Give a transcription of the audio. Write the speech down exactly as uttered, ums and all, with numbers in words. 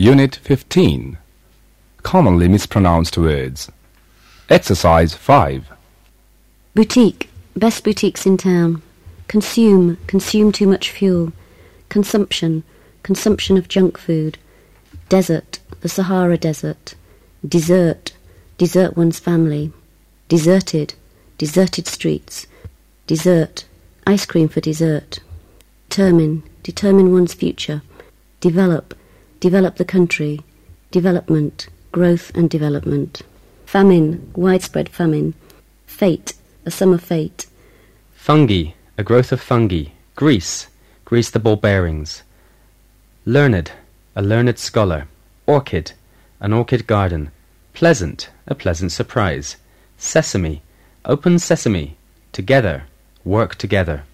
Unit fifteen. Commonly mispronounced words. Exercise five. Boutique, best boutiques in town. Consume, consume too much fuel. Consumption, consumption of junk food. Desert, the Sahara Desert. Desert, desert one's family. Deserted, deserted streets. Dessert, ice cream for dessert. Determine, determine one's future. Develop, develop the country. Development, growth and development. Famine, widespread famine. Fate, a summer fate. Fungi, a growth of fungi. Greece, Greece the ball bearings. Learned, a learned scholar. Orchid, an orchid garden. Pleasant, a pleasant surprise. Sesame, open sesame. Together, work together.